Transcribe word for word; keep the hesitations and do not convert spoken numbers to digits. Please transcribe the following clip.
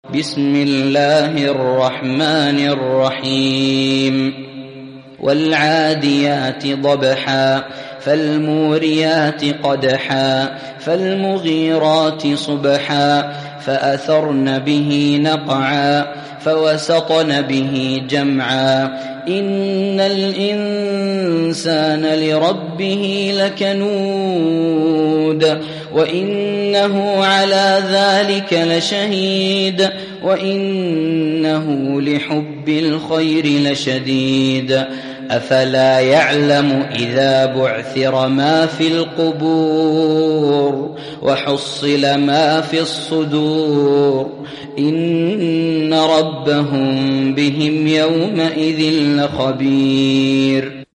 بسم الله الرحمن الرحيم والعاديات ضبحا فالموريات قدحا فالمغيرات صبحا فأثرن به نقعا فوسطن به جمعا إن الإنسان لربه لكنود وإنه على ذلك لشهيد وإنه لحب الخير لشديد أفلا يعلم إذا بعثر ما في القبور وحصل ما في الصدور إن ربهم بهم يومئذ لخبير